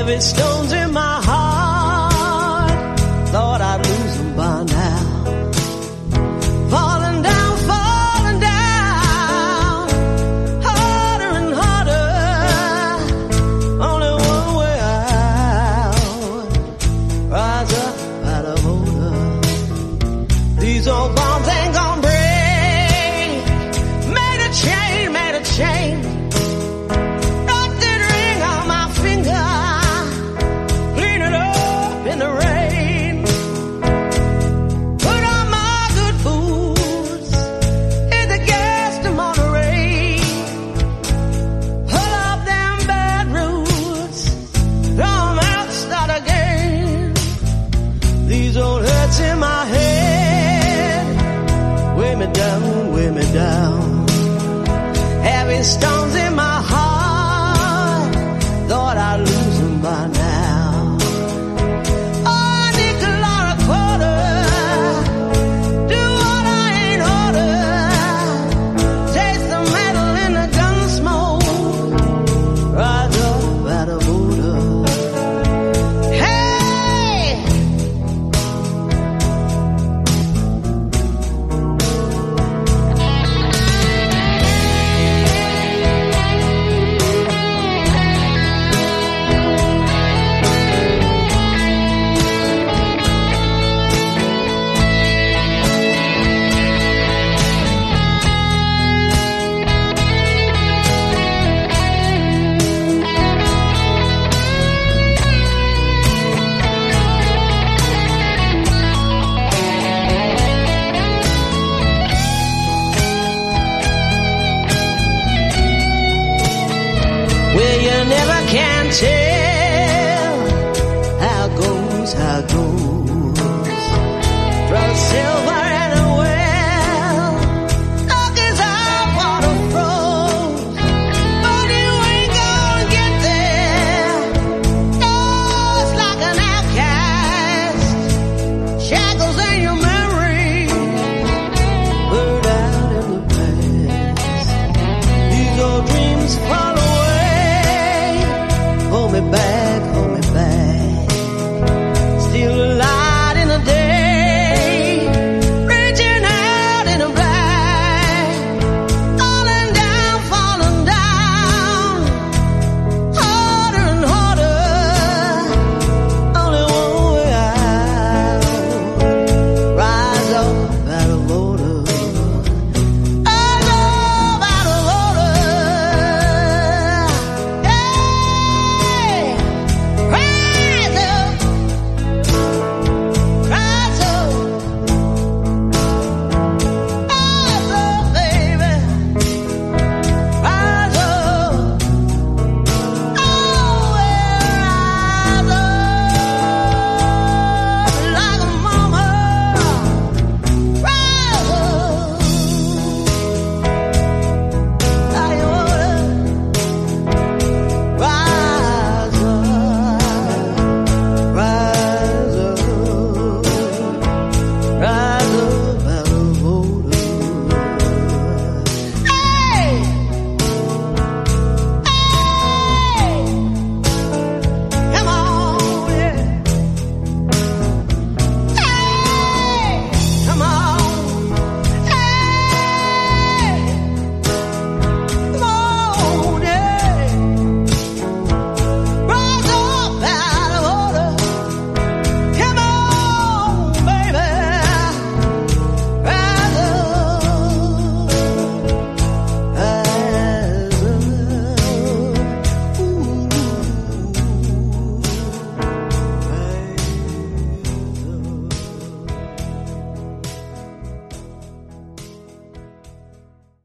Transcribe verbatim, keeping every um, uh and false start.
Heavy stones in my heart, thought I'd lose them by now. Falling down, falling down, harder and harder, only one way out, rise up out of order. These old bombs ain't gonna break, made a chain, made a chain. In my head, weigh me down, weigh me down. Heavy stones in my heart, thought I'd lose them by now. Oh, nickel or a quarter, do what I ain't ordered. Taste the metal in the gun smoke, rise up out of order. Never can tell